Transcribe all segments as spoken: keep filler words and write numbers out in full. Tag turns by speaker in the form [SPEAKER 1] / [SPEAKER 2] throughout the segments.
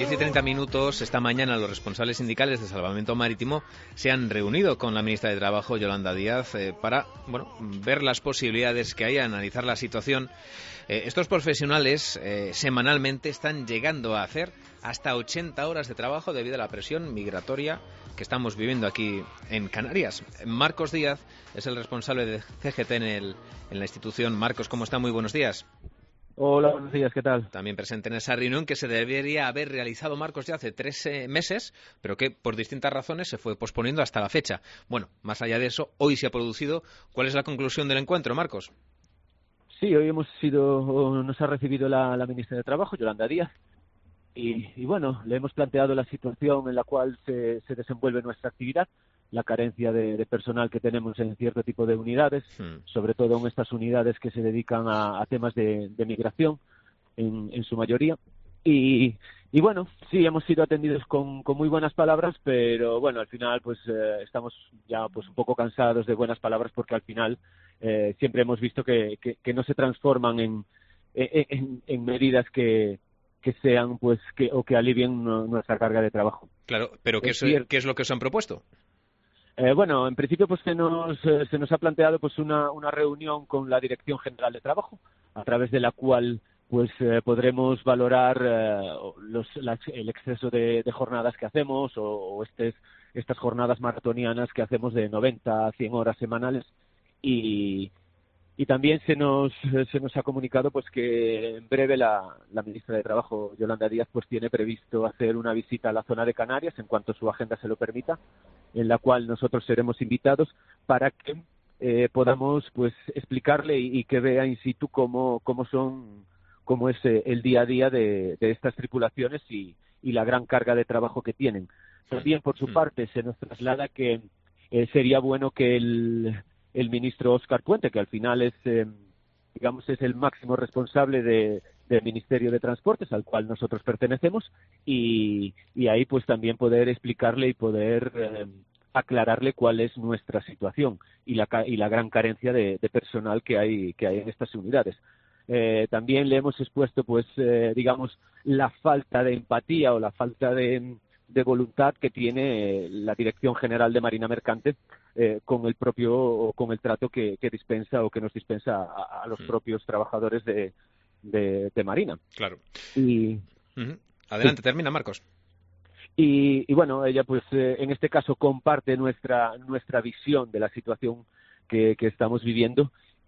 [SPEAKER 1] diez y treinta minutos, esta mañana los responsables sindicales de Salvamento Marítimo se han reunido con la ministra de Trabajo, Yolanda Díaz, eh, para bueno, ver las posibilidades que hay, analizar la situación. Eh, estos profesionales eh, semanalmente están llegando a hacer hasta ochenta horas de trabajo debido a la presión migratoria que estamos viviendo aquí en Canarias. Marcos Díaz es el responsable de C G T en, el, en la institución. Marcos, ¿cómo está? Muy buenos días.
[SPEAKER 2] Hola, buenos días, ¿qué tal?
[SPEAKER 1] También presente en esa reunión que se debería haber realizado, Marcos, ya hace tres eh, meses, pero que por distintas razones se fue posponiendo hasta la fecha. Bueno, más allá de eso, hoy se ha producido. ¿Cuál es la conclusión del encuentro, Marcos?
[SPEAKER 2] Sí, hoy hemos sido, nos ha recibido la, la ministra de Trabajo, Yolanda Díaz, y, y bueno, le hemos planteado la situación en la cual se, se desenvuelve nuestra actividad, la carencia de, de personal que tenemos en cierto tipo de unidades, hmm. sobre todo en estas unidades que se dedican a, a temas de, de migración, en, en su mayoría. Y, y bueno, sí, hemos sido atendidos con, con muy buenas palabras, pero bueno, al final pues eh, estamos ya pues un poco cansados de buenas palabras porque al final eh, siempre hemos visto que, que, que no se transforman en, en, en medidas que que sean pues que o que alivien nuestra carga de trabajo.
[SPEAKER 1] Claro, pero ¿qué es, ¿qué es lo que os han propuesto?
[SPEAKER 2] Eh, bueno, en principio pues se nos eh, se nos ha planteado pues una una reunión con la Dirección General de Trabajo a través de la cual pues eh, podremos valorar eh, los las, el exceso de, de jornadas que hacemos o, o estes, estas jornadas maratonianas que hacemos de noventa a cien horas semanales y y también se nos se nos ha comunicado pues que en breve la, la ministra de Trabajo, Yolanda Díaz, pues tiene previsto hacer una visita a la zona de Canarias en cuanto su agenda se lo permita, en la cual nosotros seremos invitados para que eh, podamos pues explicarle y, y que vea in situ cómo cómo son cómo es eh, el día a día de, de estas tripulaciones y, y la gran carga de trabajo que tienen. También por su parte se nos traslada que eh, sería bueno que el el ministro Óscar Puente, que al final es, eh, digamos, es el máximo responsable de, del Ministerio de Transportes, al cual nosotros pertenecemos, y, y ahí pues también poder explicarle y poder eh, aclararle cuál es nuestra situación y la, y la gran carencia de, de personal que hay, que hay en estas unidades. Eh, también le hemos expuesto, pues, eh, digamos, la falta de empatía o la falta de, de voluntad que tiene la Dirección General de Marina Mercante Eh, con el propio o con el trato que, que dispensa o que nos dispensa a, a los mm. propios trabajadores de, de, de Marina.
[SPEAKER 1] Claro.
[SPEAKER 2] Y
[SPEAKER 1] uh-huh. Adelante, sí. Termina, Marcos.
[SPEAKER 2] Y, y bueno, ella pues eh, en este caso comparte nuestra nuestra visión de la situación que, que estamos viviendo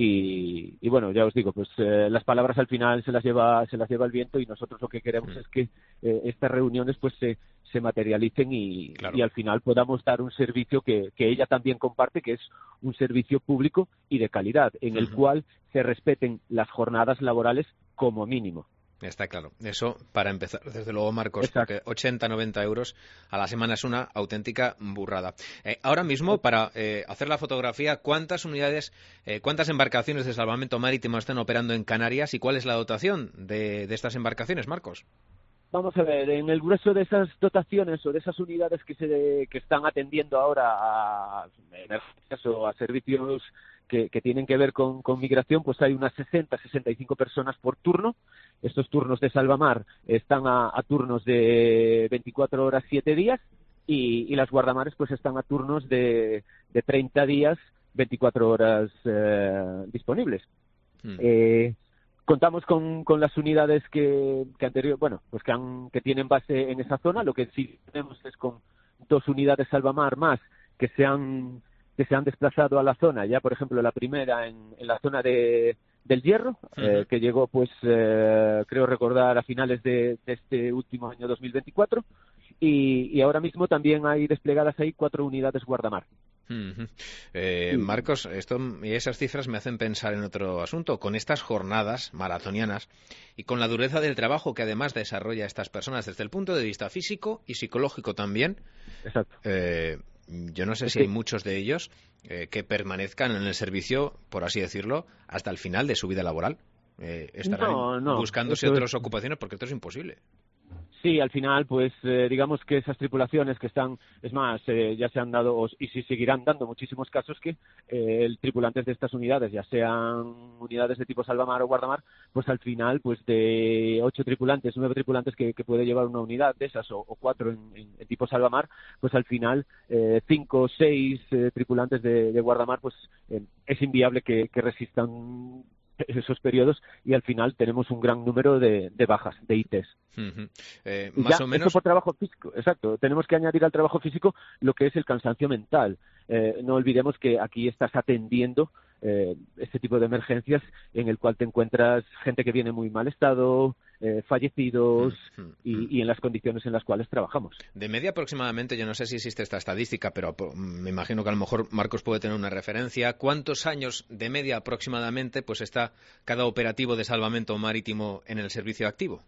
[SPEAKER 2] y, y bueno, ya os digo, pues eh, las palabras al final se las lleva se las lleva el viento y nosotros lo que queremos mm. es que eh, estas reuniones pues se se materialicen y, claro. y al final podamos dar un servicio que, que ella también comparte, que es un servicio público y de calidad, en uh-huh. el cual se respeten las jornadas laborales como mínimo.
[SPEAKER 1] Está claro. Eso para empezar, desde luego, Marcos, Exacto. porque ochenta, noventa euros a la semana es una auténtica burrada. Eh, ahora mismo, para eh, hacer la fotografía, ¿cuántas unidades, eh, cuántas embarcaciones de salvamento marítimo están operando en Canarias y cuál es la dotación de, de estas embarcaciones, Marcos?
[SPEAKER 2] Vamos a ver, en el grueso de esas dotaciones o de esas unidades que se que están atendiendo ahora a emergencias o a servicios que, que tienen que ver con, con migración, pues hay unas sesenta, sesenta y cinco personas por turno. Estos turnos de salvamar están a, a turnos de veinticuatro horas, siete días, y, y las guardamares pues están a turnos de, de treinta días, veinticuatro horas eh, disponibles. Hmm. Eh, Contamos con, con las unidades que, que anterior, bueno, pues que, han, que tienen base en esa zona. Lo que sí tenemos es con dos unidades salvamar más que se han que se han desplazado a la zona. Ya, por ejemplo, la primera en, en la zona de del Hierro, uh-huh. eh, que llegó, pues, eh, creo recordar a finales de, de este último año dos mil veinticuatro. Y, y ahora mismo también hay desplegadas ahí cuatro unidades guardamar.
[SPEAKER 1] Uh-huh. Eh, Marcos, esto y esas cifras me hacen pensar en otro asunto. Con estas jornadas maratonianas y con la dureza del trabajo que además desarrolla estas personas desde el punto de vista físico y psicológico también,
[SPEAKER 2] Exacto.
[SPEAKER 1] Eh, yo no sé es si que... hay muchos de ellos eh, que permanezcan en el servicio, por así decirlo, hasta el final de su vida laboral. Eh, estarán
[SPEAKER 2] no, no,
[SPEAKER 1] buscándose otras es... ocupaciones porque esto es imposible.
[SPEAKER 2] Sí, al final, pues eh, digamos que esas tripulaciones que están, es más, eh, ya se han dado os- y se seguirán dando muchísimos casos que eh, el tripulantes de estas unidades, ya sean unidades de tipo salvamar o guardamar, pues al final, pues de ocho tripulantes, nueve tripulantes que, que puede llevar una unidad de esas o, o cuatro en, en- en tipo salvamar, pues al final eh, cinco o seis eh, tripulantes de, de guardamar, pues eh, es inviable que, que resistan esos periodos y al final tenemos un gran número de, de bajas, de I Ts.
[SPEAKER 1] Ujú. Eh,
[SPEAKER 2] Y
[SPEAKER 1] más
[SPEAKER 2] ya,
[SPEAKER 1] o
[SPEAKER 2] eso
[SPEAKER 1] menos.
[SPEAKER 2] por trabajo físico, exacto. Tenemos que añadir al trabajo físico lo que es el cansancio mental. Eh, no olvidemos que aquí estás atendiendo eh, este tipo de emergencias en el cual te encuentras gente que viene en muy mal estado, eh, fallecidos
[SPEAKER 1] Mm, mm, mm.
[SPEAKER 2] y, y en las condiciones en las cuales trabajamos.
[SPEAKER 1] De media aproximadamente, yo no sé si existe esta estadística, pero po- me imagino que a lo mejor Marcos puede tener una referencia. ¿Cuántos años de media aproximadamente pues está cada operativo de salvamento marítimo en el servicio activo?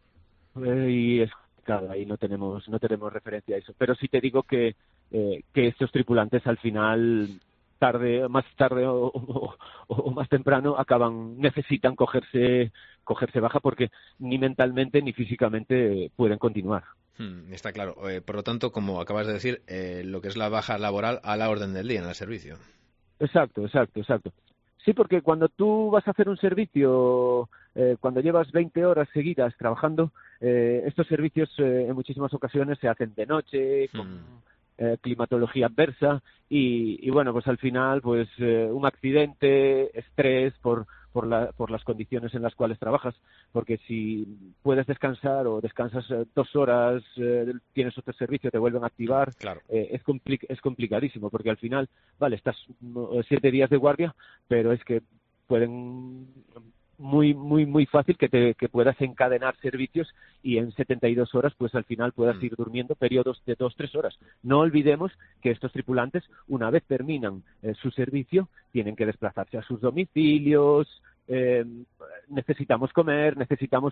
[SPEAKER 2] Eh, y es claro, ahí no tenemos no tenemos referencia a eso, pero sí te digo que eh, que estos tripulantes al final tarde más tarde o, o- o más temprano acaban necesitan cogerse cogerse baja porque ni mentalmente ni físicamente pueden continuar.
[SPEAKER 1] Hmm, está claro. Eh, por lo tanto, como acabas de decir, eh, lo que es la baja laboral a la orden del día en el servicio.
[SPEAKER 2] Exacto, exacto, exacto. Sí, porque cuando tú vas a hacer un servicio, eh, cuando llevas veinte horas seguidas trabajando, eh, estos servicios eh, en muchísimas ocasiones se hacen de noche, con
[SPEAKER 1] Hmm,
[SPEAKER 2] eh, climatología adversa y, y bueno, pues al final, pues eh, un accidente, estrés por, por, la, por las condiciones en las cuales trabajas, porque si puedes descansar o descansas eh, dos horas, eh, tienes otro servicio, te vuelven a
[SPEAKER 1] hmm,
[SPEAKER 2] activar,
[SPEAKER 1] claro.
[SPEAKER 2] eh, es, compli- es complicadísimo, porque al final, vale, estás mm, siete días de guardia, pero es que pueden muy muy muy fácil que te que puedas encadenar servicios y en setenta y dos horas pues al final puedas
[SPEAKER 1] Hmm.
[SPEAKER 2] ir durmiendo periodos de dos tres horas. No olvidemos que estos tripulantes una vez terminan eh, su servicio tienen que desplazarse a sus domicilios, eh, necesitamos comer, necesitamos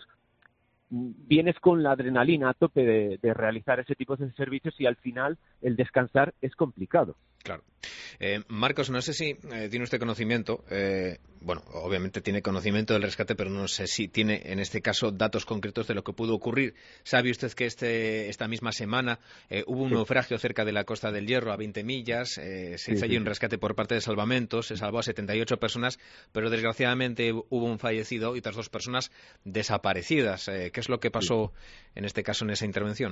[SPEAKER 2] vienes con la adrenalina a tope de, de realizar ese tipo de servicios y al final el descansar es complicado.
[SPEAKER 1] Claro. Eh, Marcos, no sé si eh, tiene usted conocimiento, eh, bueno, obviamente tiene conocimiento del rescate, pero no sé si tiene en este caso datos concretos de lo que pudo ocurrir. ¿Sabe usted que este, esta misma semana eh, hubo un
[SPEAKER 2] Sí,
[SPEAKER 1] naufragio cerca de la Costa del Hierro, a veinte millas? Eh, se
[SPEAKER 2] sí,
[SPEAKER 1] hizo allí
[SPEAKER 2] sí,
[SPEAKER 1] un
[SPEAKER 2] sí.
[SPEAKER 1] rescate por parte de Salvamento, se salvó a setenta y ocho personas, pero desgraciadamente hubo un fallecido y otras dos personas desaparecidas. Eh, ¿Qué es lo que
[SPEAKER 2] Sí.
[SPEAKER 1] pasó en este caso en esa intervención?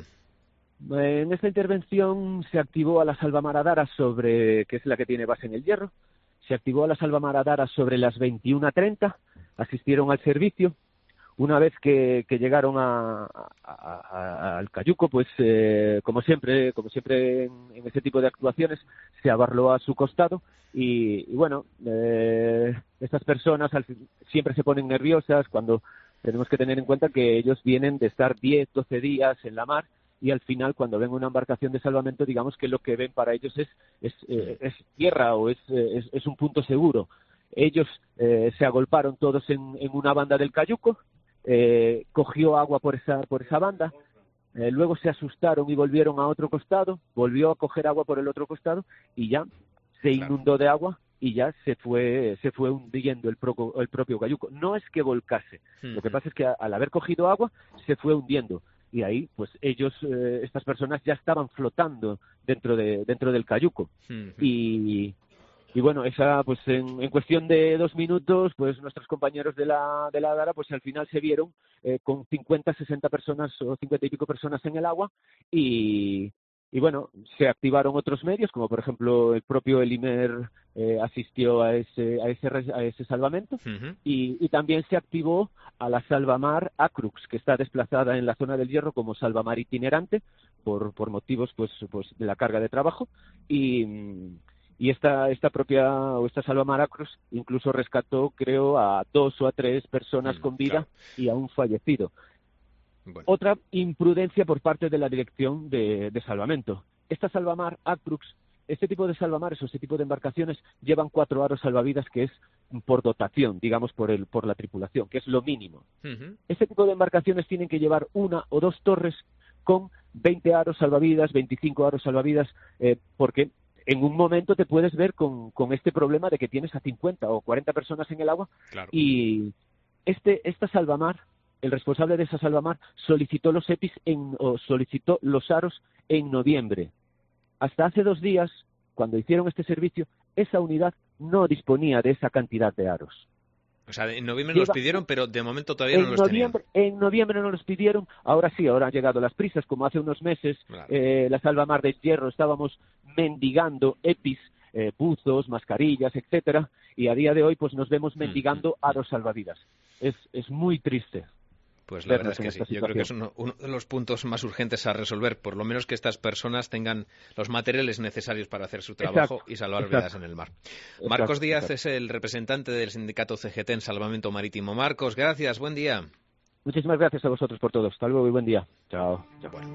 [SPEAKER 2] En esta intervención se activó a la Salvamar Adara sobre, que es la que tiene base en el Hierro, se activó a la Salvamar Adara sobre las veintiuna treinta, asistieron al servicio. Una vez que, que llegaron a, a- a- al Cayuco, pues eh, como siempre, como siempre en, en ese tipo de actuaciones, se abarló a su costado y, y bueno, eh, estas personas al fin- siempre se ponen nerviosas cuando tenemos que tener en cuenta que ellos vienen de estar diez, doce días en la mar y al final cuando ven una embarcación de salvamento digamos que lo que ven para ellos es, es, eh, es tierra o es, eh, es, es un punto seguro. Ellos eh, se agolparon todos en, en una banda del Cayuco, eh, cogió agua por esa, por esa banda, eh, luego se asustaron y volvieron a otro costado, volvió a coger agua por el otro costado y ya se
[SPEAKER 1] Claro.
[SPEAKER 2] inundó de agua y ya se fue se fue hundiendo el, pro, el propio Cayuco. No es que volcase, lo que
[SPEAKER 1] Ujú.
[SPEAKER 2] pasa es que a, al haber cogido agua se fue hundiendo y ahí pues ellos eh, estas personas ya estaban flotando dentro de dentro del Cayuco
[SPEAKER 1] Ujú.
[SPEAKER 2] y y bueno, esa, pues en, en cuestión de dos minutos, pues nuestros compañeros de la, de la Dara, pues al final se vieron eh, con cincuenta, sesenta personas o cincuenta y pico personas en el agua y, y bueno, se activaron otros medios, como por ejemplo el propio Elimer eh, asistió a ese, a ese, res- a ese salvamento
[SPEAKER 1] Ujú.
[SPEAKER 2] y, y también se activó a la Salvamar Acrux, que está desplazada en la zona del Hierro como Salvamar itinerante por, por motivos pues, pues de la carga de trabajo y y esta esta propia o esta Salvamar Acrux incluso rescató creo a dos o a tres personas
[SPEAKER 1] Mm,
[SPEAKER 2] con
[SPEAKER 1] claro.
[SPEAKER 2] vida y a un fallecido.
[SPEAKER 1] Bueno.
[SPEAKER 2] Otra imprudencia por parte de la dirección de, de salvamento. Esta Salvamar Acrux, este tipo de salvamares o este tipo de embarcaciones llevan cuatro aros salvavidas que es por dotación, digamos por el por la tripulación, que es lo mínimo.
[SPEAKER 1] Ujú.
[SPEAKER 2] Este tipo de embarcaciones tienen que llevar una o dos torres con veinte aros salvavidas, veinticinco aros salvavidas, eh, porque en un momento te puedes ver con, con este problema de que tienes a cincuenta o cuarenta personas en el agua
[SPEAKER 1] Claro.
[SPEAKER 2] y este esta salvamar el responsable de esa salvamar solicitó los EPIs en, o solicitó los aros en noviembre. Hasta hace dos días, cuando hicieron este servicio, esa unidad no disponía de esa cantidad de aros.
[SPEAKER 1] O sea, en noviembre
[SPEAKER 2] Lleva,
[SPEAKER 1] los pidieron, pero de momento todavía
[SPEAKER 2] en
[SPEAKER 1] no los
[SPEAKER 2] noviembre,
[SPEAKER 1] tenían.
[SPEAKER 2] En noviembre no los pidieron, ahora sí, ahora han llegado las prisas, como hace unos meses, claro. eh, la salvamar de Hierro estábamos mendigando EPIs, eh, buzos, mascarillas, etcétera, y a día de hoy pues nos vemos mendigando mm, mm. aros salvavidas. Es, es muy triste.
[SPEAKER 1] Pues la verdad es que sí. Yo creo que es uno, uno de los puntos más urgentes a resolver, por lo menos que estas personas tengan los materiales necesarios para hacer su trabajo exacto, y salvar exacto. vidas en el mar. Exacto, Marcos Díaz exacto. es el representante del sindicato C G T en Salvamento Marítimo. Marcos, gracias, buen día.
[SPEAKER 2] Muchísimas gracias a vosotros por todo. Hasta luego y buen día. Chao. Chao. Bueno.